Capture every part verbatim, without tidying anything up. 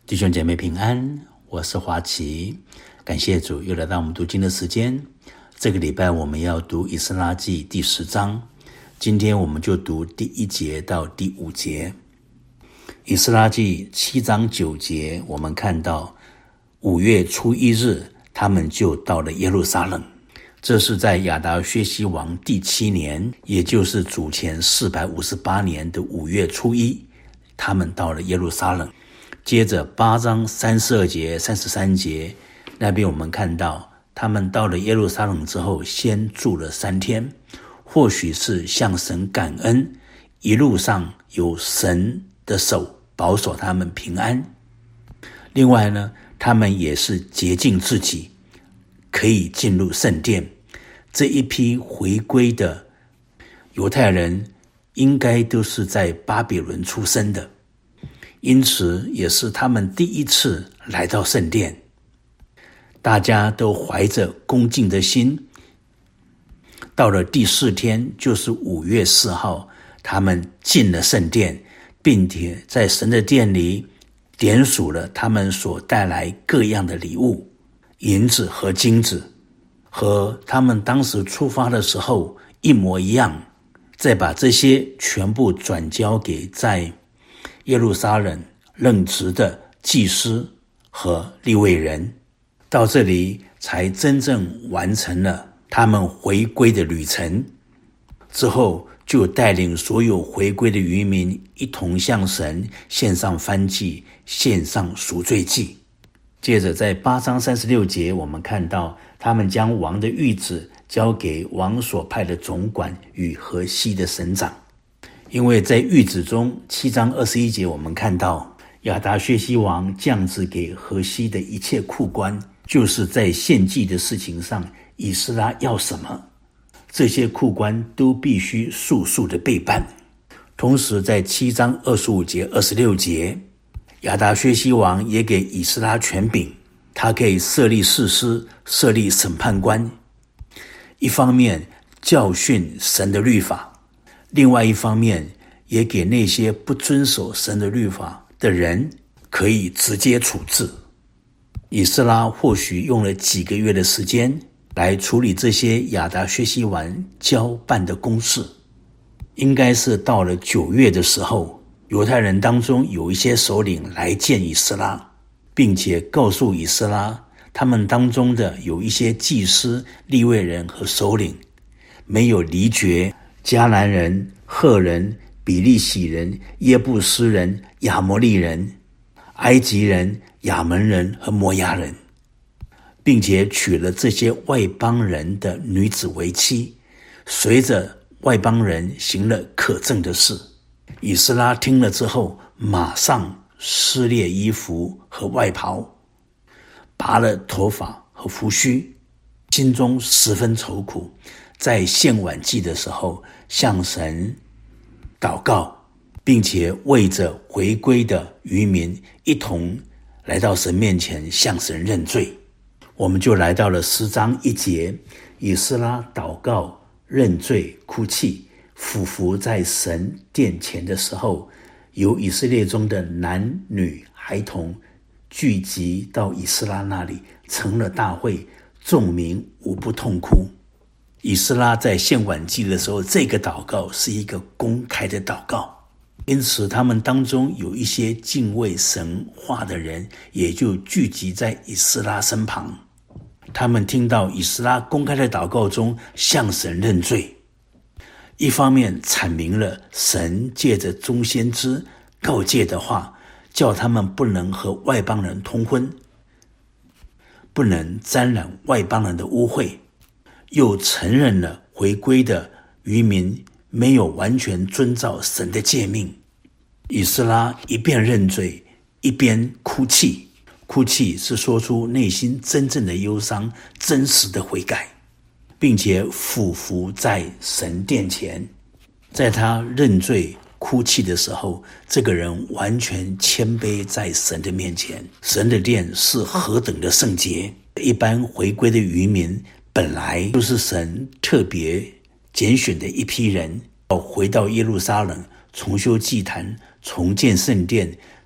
弟兄姐妹平安，我是华奇，感谢主又来到我们读经的时间。这个礼拜我们要读以斯拉记第十章，今天我们就读第一节到第五节。以斯拉记七章九节，我们看到五月初一日，他们就到了耶路撒冷。这是在亚达薛西王第七年，也就是主前四百五十八年的五月初一，他们到了耶路撒冷。接着八章三十二节、三十三节，那边我们看到他们到了耶路撒冷之后，先住了三天，或许是向神感恩，一路上有神的手保守他们平安。另外呢，他们也是洁净自己，可以进入圣殿。这一批回归的犹太人，应该都是在巴比伦出生的。因此也是他们第一次来到圣殿，大家都怀着恭敬的心。到了第四天，就是五月四号，他们进了圣殿，并且在神的殿里点数了他们所带来各样的礼物，银子和金子，和他们当时出发的时候一模一样，再把这些全部转交给在耶路撒冷任职的祭司和利未人。到这里才真正完成了他们回归的旅程。之后就带领所有回归的渔民一同向神献上燔祭，献上赎罪祭。接着在八章三十六节，我们看到他们将王的谕旨交给王所派的总管与河西的省长。因为在谕旨中七章二十一节，我们看到亚达薛西王降旨给河西的一切库官，就是在献祭的事情上，以斯拉要什么，这些库官都必须速速的备办。同时在七章二十五节、二十六节，亚达薛西王也给以斯拉权柄，他可以设立士师，设立审判官，一方面教训神的律法，另外一方面也给那些不遵守神的律法的人可以直接处置。以斯拉或许用了几个月的时间来处理这些亚达薛西王交办的公事。应该是到了九月的时候，犹太人当中有一些首领来见以斯拉，并且告诉以斯拉，他们当中的有一些祭司、利未人和首领没有离绝迦南人、赫人、比利洗人、耶布斯人、亚摩利人、埃及人、亚门人和摩押人，并且娶了这些外邦人的女子为妻，随着外邦人行了可憎的事。以斯拉听了之后，马上撕裂衣服和外袍，拔了头发和胡须，心中十分愁苦。在献晚祭的时候向神祷告，并且为着回归的渔民一同来到神面前向神认罪。我们就来到了十章一节，以斯拉祷告、认罪、哭泣，俯伏在神殿前的时候，有以色列中的男女孩童聚集到以斯拉那里，成了大会，众民无不痛哭。以斯拉在献晚祭的时候，这个祷告是一个公开的祷告，因此他们当中有一些敬畏神话的人也就聚集在以斯拉身旁。他们听到以斯拉公开的祷告中向神认罪，一方面阐明了神借着众先知告诫的话，叫他们不能和外邦人通婚，不能沾染外邦人的污秽，又承认了回归的渔民没有完全遵照神的诫命。以斯拉一边认罪，一边哭泣，哭泣是说出内心真正的忧伤，真实的悔改，并且俯伏在神殿前。在他认罪哭泣的时候，这个人完全谦卑在神的面前。神的殿是何等的圣洁，一般回归的渔民本来就是神特别拣选的一批人，要回到耶路撒冷重修祭坛，重建圣殿，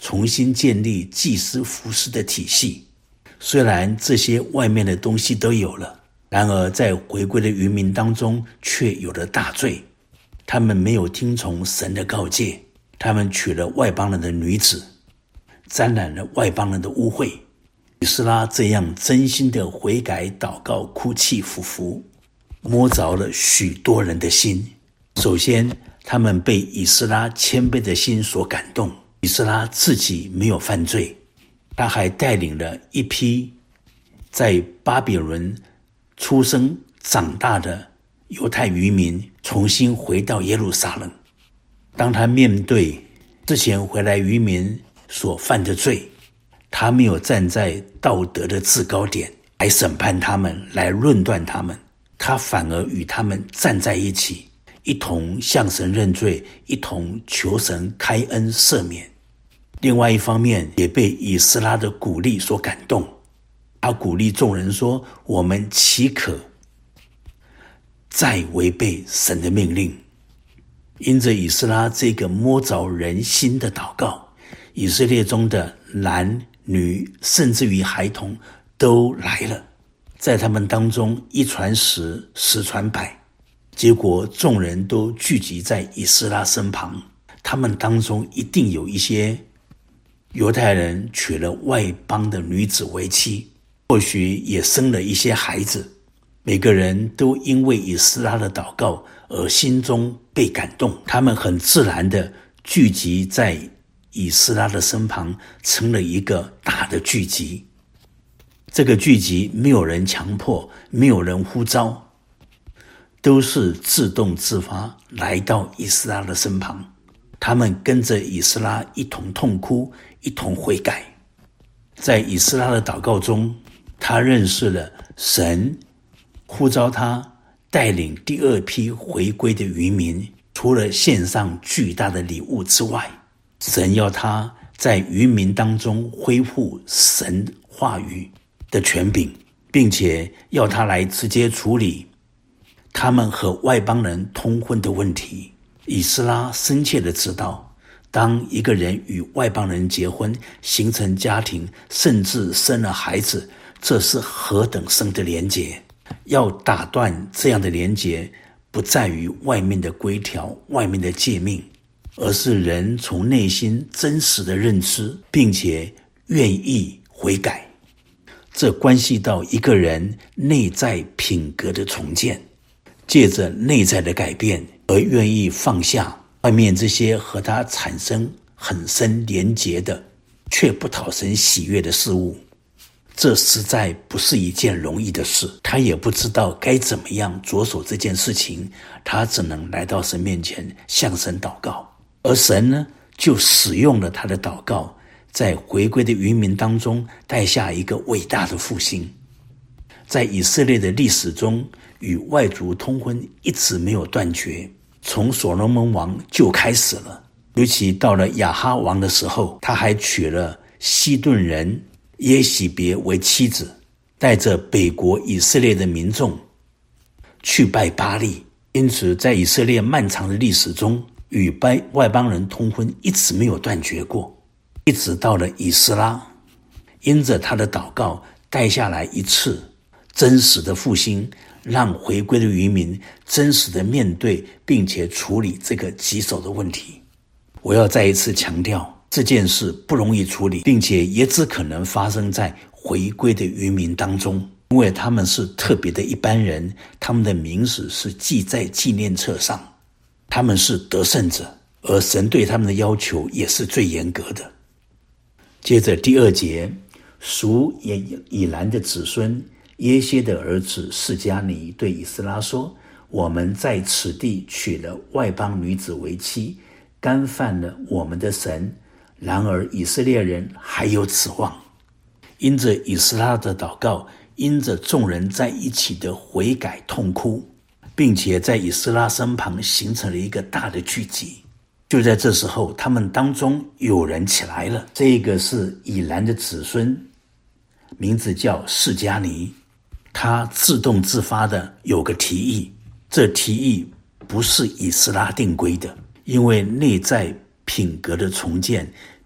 重新建立祭司服侍的体系。虽然这些外面的东西都有了，然而在回归的渔民当中却有了大罪。他们没有听从神的告诫，他们娶了外邦人的女子，沾染了外邦人的污秽。以斯拉这样真心的悔改、祷告、哭泣、俯伏，摸着了许多人的心。首先，他们被以斯拉谦卑的心所感动。以斯拉自己没有犯罪，他还带领了一批在巴比伦出生长大的犹太渔民重新回到耶路撒冷。当他面对之前回来渔民所犯的罪，他没有站在道德的制高点来审判他们，来论断他们，他反而与他们站在一起，一同向神认罪，一同求神开恩赦免。另外一方面，也被以斯拉的鼓励所感动，他鼓励众人说，我们岂可再违背神的命令？因着以斯拉这个摸着人心的祷告，以色列中的男女甚至于孩童都来了，在他们当中一传十，十传百，结果众人都聚集在以斯拉身旁。他们当中一定有一些犹太人娶了外邦的女子为妻，或许也生了一些孩子。每个人都因为以斯拉的祷告而心中被感动，他们很自然的聚集在以斯拉的身旁，成了一个大的聚集。这个聚集没有人强迫，没有人呼召，都是自动自发来到以斯拉的身旁。他们跟着以斯拉一同痛哭，一同悔改。在以斯拉的祷告中，他认识了神呼召他带领第二批回归的渔民，除了献上巨大的礼物之外，神要他在渔民当中恢复神话语的权柄，并且要他来直接处理他们和外邦人通婚的问题。以斯拉深切地知道，当一个人与外邦人结婚，形成家庭，甚至生了孩子，这是何等深的连结。要打断这样的连结，不在于外面的规条、外面的诫命，而是人从内心真实的认知，并且愿意悔改。这关系到一个人内在品格的重建，借着内在的改变而愿意放下外面这些和他产生很深连结的却不讨神喜悦的事物。这实在不是一件容易的事，他也不知道该怎么样着手这件事情，他只能来到神面前向神祷告。而神呢，就使用了他的祷告，在回归的渔民当中带下一个伟大的复兴。在以色列的历史中，与外族通婚一直没有断绝，从所罗门王就开始了，尤其到了亚哈王的时候，他还娶了西顿人耶洗别为妻子，带着北国以色列的民众去拜巴力。因此在以色列漫长的历史中，与外邦人通婚一直没有断绝过，一直到了以斯拉，因着他的祷告带下来一次真实的复兴，让回归的渔民真实的面对并且处理这个棘手的问题。我要再一次强调，这件事不容易处理，并且也只可能发生在回归的渔民当中，因为他们是特别的一般人，他们的名字是记在纪念册上，他们是得胜者，而神对他们的要求也是最严格的。接着第二节，属以兰的子孙耶歇的儿子示迦尼对以斯拉说，我们在此地娶了外邦女子为妻，干犯了我们的神，然而以色列人还有指望。因着以斯拉的祷告，因着众人在一起的悔改痛哭，并且在以斯拉身旁形成了一个大的聚集。就在这时候，他们当中有人起来了，这个是以兰的子孙，名字叫示迦尼。他自动自发的有个提议，这提议不是以斯拉定规的，因为内在品格的重建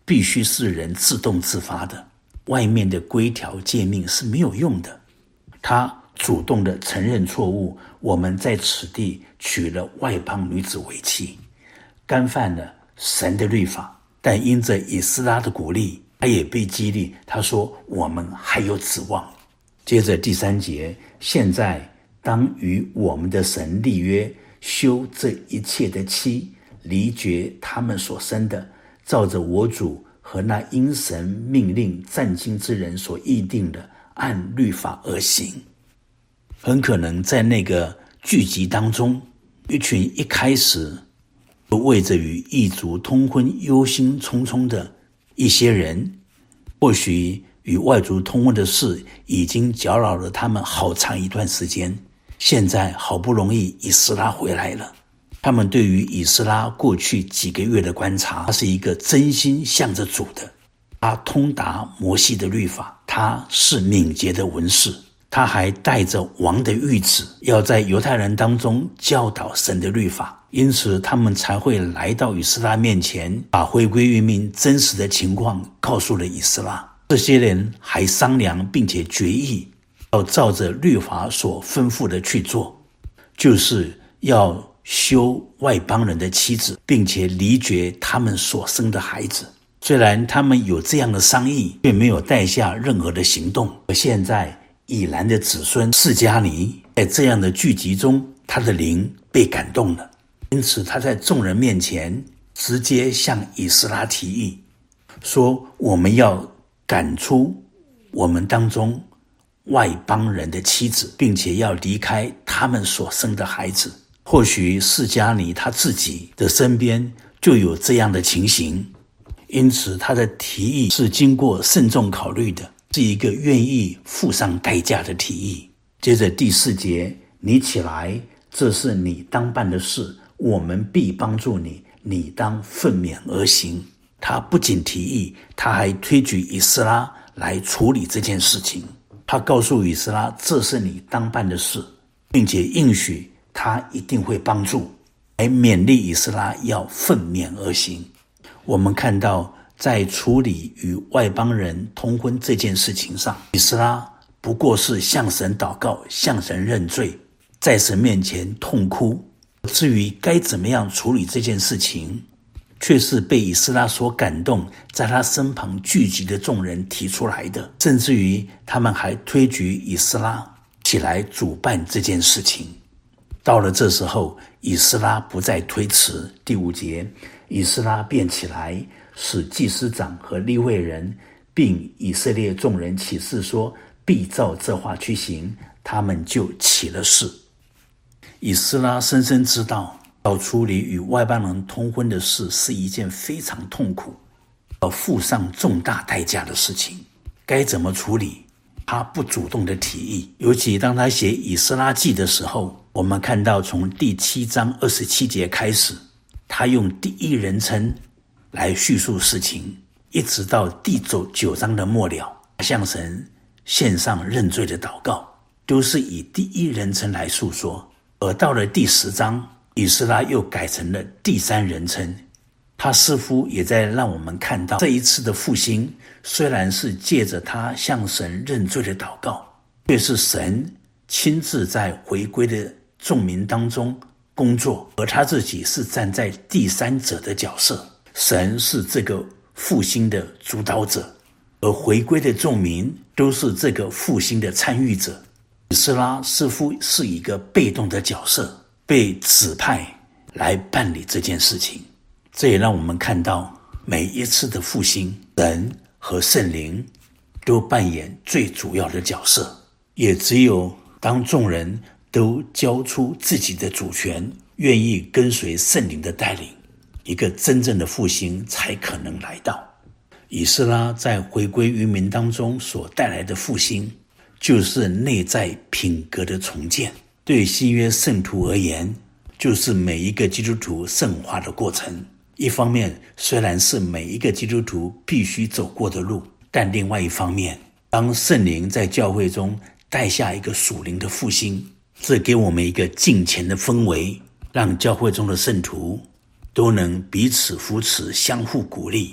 必须是人自动自发的，外面的规条诫命是没有用的。他主动地承认错误，我们在此地娶了外邦女子为妻，干犯了神的律法。但因着以斯拉的鼓励，他也被激励，他说我们还有指望。接着第三节，现在当与我们的神立约，休这一切的妻，离绝他们所生的，照着我主和那因神命令战经之人所议定的，按律法而行。很可能在那个聚集当中，一群一开始为着与异族通婚忧心忡忡的一些人，或许与外族通婚的事已经搅扰了他们好长一段时间，现在好不容易以斯拉回来了，他们对于以斯拉过去几个月的观察，他是一个真心向着主的，他通达摩西的律法，他是敏捷的文士，他还带着王的谕旨，要在犹太人当中教导神的律法，因此他们才会来到以斯拉面前，把回归于民真实的情况告诉了以斯拉。这些人还商量并且决议要照着律法所吩咐的去做，就是要休外邦人的妻子，并且离绝他们所生的孩子。虽然他们有这样的商议，却没有带下任何的行动。而现在以兰的子孙示迦尼在这样的聚集中，他的灵被感动了，因此他在众人面前直接向以斯拉提议说，我们要赶出我们当中外邦人的妻子，并且要离开他们所生的孩子。或许示迦尼他自己的身边就有这样的情形，因此他的提议是经过慎重考虑的，是一个愿意付上代价的提议。接着第四节，你起来，这是你当办的事，我们必帮助你，你当奋勉而行。他不仅提议，他还推举以斯拉来处理这件事情。他告诉以斯拉，这是你当办的事，并且应许他一定会帮助，还勉励以斯拉要奋勉而行。我们看到在处理与外邦人通婚这件事情上，以斯拉不过是向神祷告，向神认罪，在神面前痛哭。至于该怎么样处理这件事情，却是被以斯拉所感动，在他身旁聚集的众人提出来的，甚至于他们还推举以斯拉起来主办这件事情。到了这时候，以斯拉不再推辞。第五节，以斯拉便起来，使祭司长和利未人并以色列众人起誓说，必照这话去行，他们就起了誓。以斯拉深深知道，要处理与外邦人通婚的事是一件非常痛苦，要付上重大代价的事情。该怎么处理？他不主动的提议。尤其当他写以斯拉记的时候，我们看到从第七章二十七节开始，他用第一人称来叙述事情，一直到第九章的末了，向神献上认罪的祷告，都是以第一人称来述说。而到了第十章，以斯拉又改成了第三人称，他似乎也在让我们看到，这一次的复兴虽然是借着他向神认罪的祷告，却是神亲自在回归的众民当中工作，而他自己是站在第三者的角色。神是这个复兴的主导者，而回归的众民都是这个复兴的参与者。以斯拉似乎是一个被动的角色，被指派来办理这件事情。这也让我们看到，每一次的复兴，神和圣灵都扮演最主要的角色。也只有当众人都交出自己的主权，愿意跟随圣灵的带领，一个真正的复兴才可能来到。以斯拉在回归于民当中所带来的复兴，就是内在品格的重建。对新约圣徒而言，就是每一个基督徒圣化的过程。一方面，虽然是每一个基督徒必须走过的路，但另外一方面，当圣灵在教会中带下一个属灵的复兴，这给我们一个敬虔的氛围，让教会中的圣徒都能彼此扶持，相互鼓励，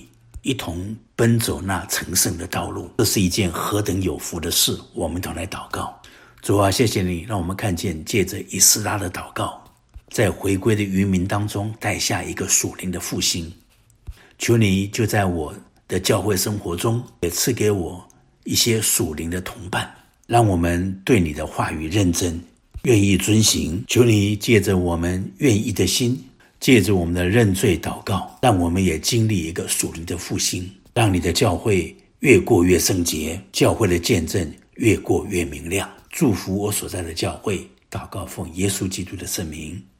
一同奔走那成圣的道路。这是一件何等有福的事，我们同来祷告。主啊，谢谢你让我们看见借着以斯拉的祷告，在回归的渔民当中带下一个属灵的复兴。求你就在我的教会生活中也赐给我一些属灵的同伴，让我们对你的话语认真，愿意遵行。求你借着我们愿意的心，借着我们的认罪祷告，让我们也经历一个属灵的复兴，让你的教会越过越圣洁，教会的见证越过越明亮。祝福我所在的教会，祷告奉耶稣基督的圣名。